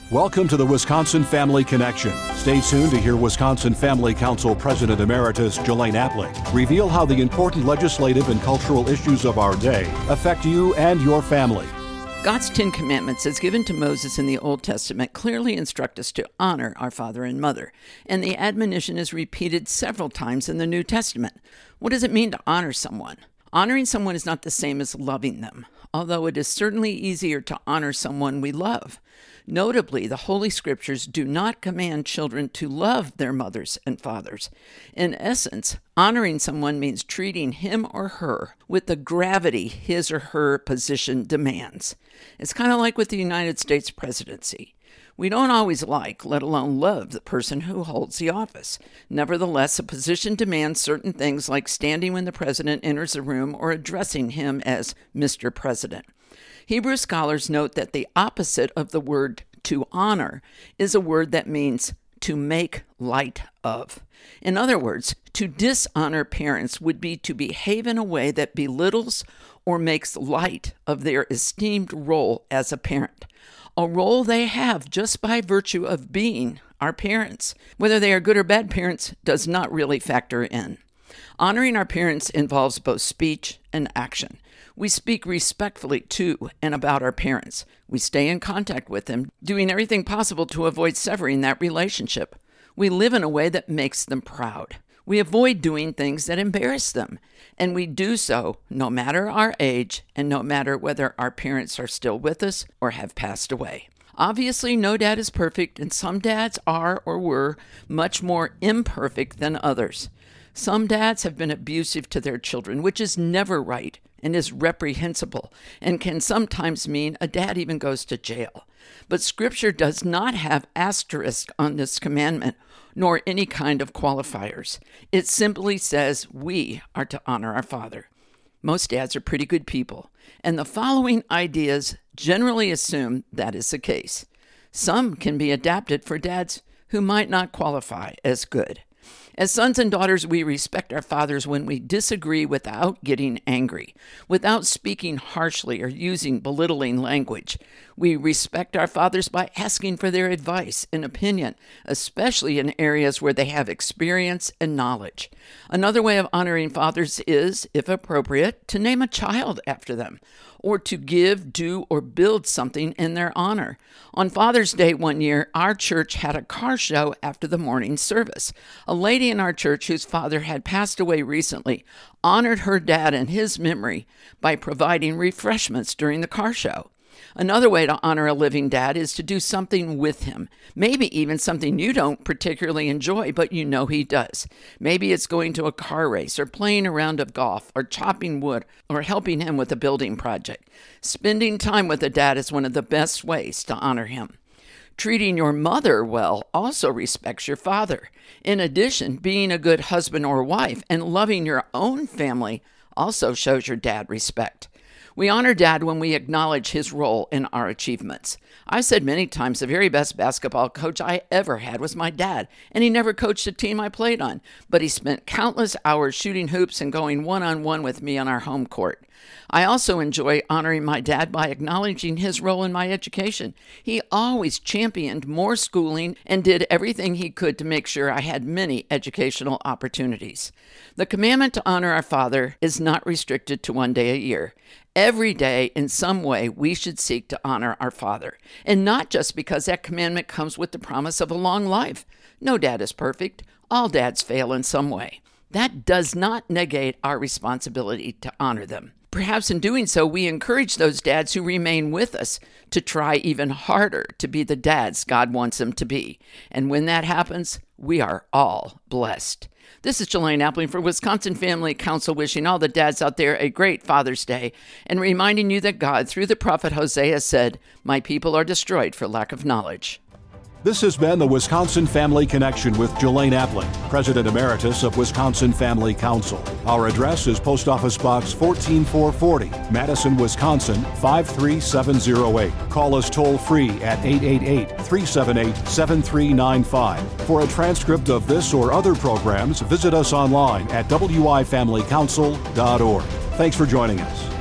Welcome to the Wisconsin Family Connection. Stay tuned to hear Wisconsin Family Council President Emeritus Jelaine Appling reveal how the important legislative and cultural issues of our day affect you and your family. God's 10 Commandments, as given to Moses in the Old Testament, clearly instruct us to honor our father and mother, and the admonition is repeated several times in the New Testament. What does it mean to honor someone? Honoring someone is not the same as loving them, although it is certainly easier to honor someone we love. Notably, the Holy Scriptures do not command children to love their mothers and fathers. In essence, honoring someone means treating him or her with the gravity his or her position demands. It's kind of like with the United States presidency. We don't always like, let alone love, the person who holds the office. Nevertheless, a position demands certain things like standing when the president enters the room or addressing him as Mr. President. Hebrew scholars note that the opposite of the word to honor is a word that means to make light of. In other words, to dishonor parents would be to behave in a way that belittles or makes light of their esteemed role as a parent, a role they have just by virtue of being our parents. Whether they are good or bad parents does not really factor in. Honoring our parents involves both speech and action. We speak respectfully to and about our parents. We stay in contact with them, doing everything possible to avoid severing that relationship. We live in a way that makes them proud. We avoid doing things that embarrass them, and we do so no matter our age and no matter whether our parents are still with us or have passed away. Obviously, no dad is perfect, and some dads are or were much more imperfect than others. Some dads have been abusive to their children, which is never right and is reprehensible and can sometimes mean a dad even goes to jail. But Scripture does not have asterisk on this commandment, nor any kind of qualifiers. It simply says we are to honor our father. Most dads are pretty good people, and the following ideas generally assume that is the case. Some can be adapted for dads who might not qualify as good. As sons and daughters, we respect our fathers when we disagree without getting angry, without speaking harshly or using belittling language. We respect our fathers by asking for their advice and opinion, especially in areas where they have experience and knowledge. Another way of honoring fathers is, if appropriate, to name a child after them, or to give, do, or build something in their honor. On Father's Day one year, our church had a car show after the morning service. A lady in our church whose father had passed away recently honored her dad in his memory by providing refreshments during the car show. Another way to honor a living dad is to do something with him, maybe even something you don't particularly enjoy, but you know he does. Maybe it's going to a car race or playing a round of golf or chopping wood or helping him with a building project. Spending time with a dad is one of the best ways to honor him. Treating your mother well also respects your father. In addition, being a good husband or wife and loving your own family also shows your dad respect. We honor Dad when we acknowledge his role in our achievements. I've said many times the very best basketball coach I ever had was my dad, and he never coached a team I played on, but he spent countless hours shooting hoops and going one-on-one with me on our home court. I also enjoy honoring my dad by acknowledging his role in my education. He always championed more schooling and did everything he could to make sure I had many educational opportunities. The commandment to honor our father is not restricted to one day a year. Every day, in some way, we should seek to honor our father, and not just because that commandment comes with the promise of a long life. No dad is perfect. All dads fail in some way. That does not negate our responsibility to honor them. Perhaps in doing so, we encourage those dads who remain with us to try even harder to be the dads God wants them to be. And when that happens, we are all blessed. This is Jelaine Appling for Wisconsin Family Council, wishing all the dads out there a great Father's Day and reminding you that God, through the prophet Hosea, said, "My people are destroyed for lack of knowledge." This has been the Wisconsin Family Connection with Jelaine Appling, President Emeritus of Wisconsin Family Council. Our address is Post Office Box 14440, Madison, Wisconsin 53708. Call us toll-free at 888-378-7395. For a transcript of this or other programs, visit us online at wifamilycouncil.org. Thanks for joining us.